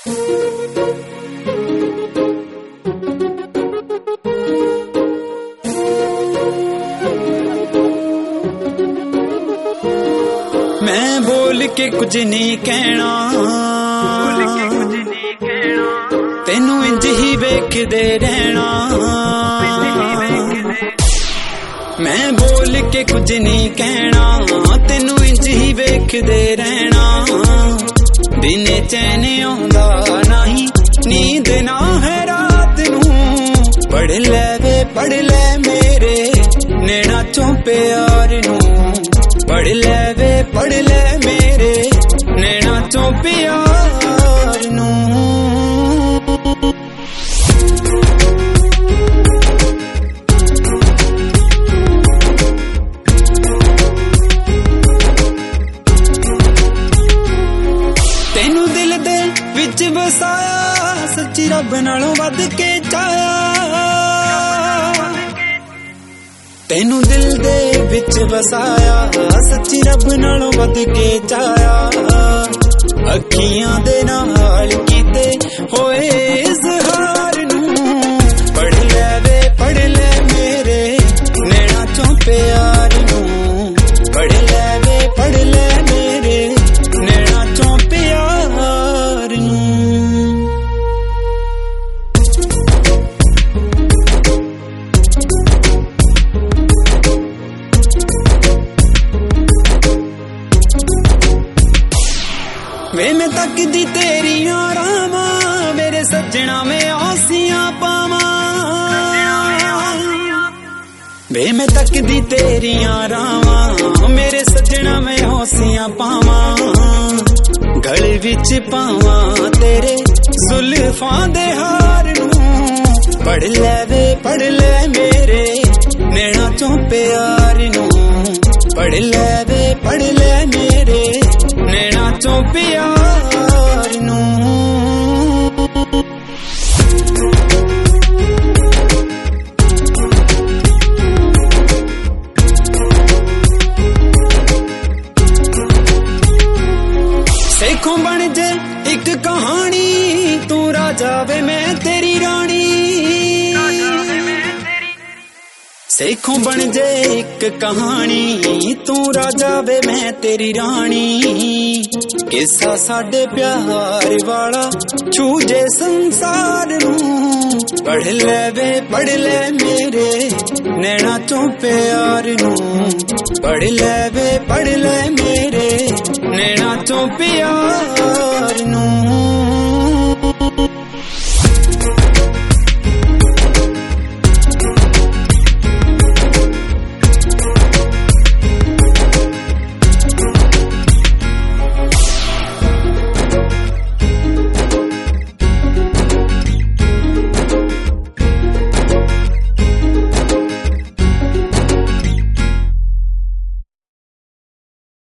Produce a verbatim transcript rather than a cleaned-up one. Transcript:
मैं बोल के कुछ नहीं कहना, तेनू इंज ही वेखदे रहना। मैं बोल के कुछ नहीं कहना, तेनू इंज ही वेखदे रहना। दिने चैन आउंदा नहीं, नींद ना है रात नू। पढ़ ले वे पढ़ ले मेरे नैना चों प्यार नू। पढ़ ले वे पढ़ ले मेरे नैना चों प्यार नू। तेनू दिल दे विच वसाया, सच्ची रब नालों वध के चाया। तेनू दिल दे विच वसाया, सच्ची रब नालों वध के चाया। अखियां दे नाल कीते होए इज़हार नू। पढ़ ले वे पढ़ ले मेरे नैना चों प्यार नू। पढ़ ले वे पढ़ ले मेरे नैना चों प्यार नू। वे मैं तकदी तेरियां रावां, मेरे सज्जना में आसियां पावां। वे मैं तकदी तेरियां रावां, मेरे सज्जना में आसियां पावां। गल विच पावां तेरे जुल्फां दे हार नू। पढ़ ले वे पढ़ ले मेरे नैना चों प्यार नू। पढ़ ले वे पढ़ ले मेरे नैना चों प्यार नू। सेखों बन जे एक कहानी, तू राजा वे मैं तेरी रानी। सेखों बन जे एक कहानी, तू राजा वे मैं तेरी रानी। किस्सा साडे प्यार वाला छूजे संसार नू। पढ़ ले वे पढ़ ले मेरे नैना चों प्यार नू। पढ़ ले वे पढ़ ले मेरे नैना चों प्यार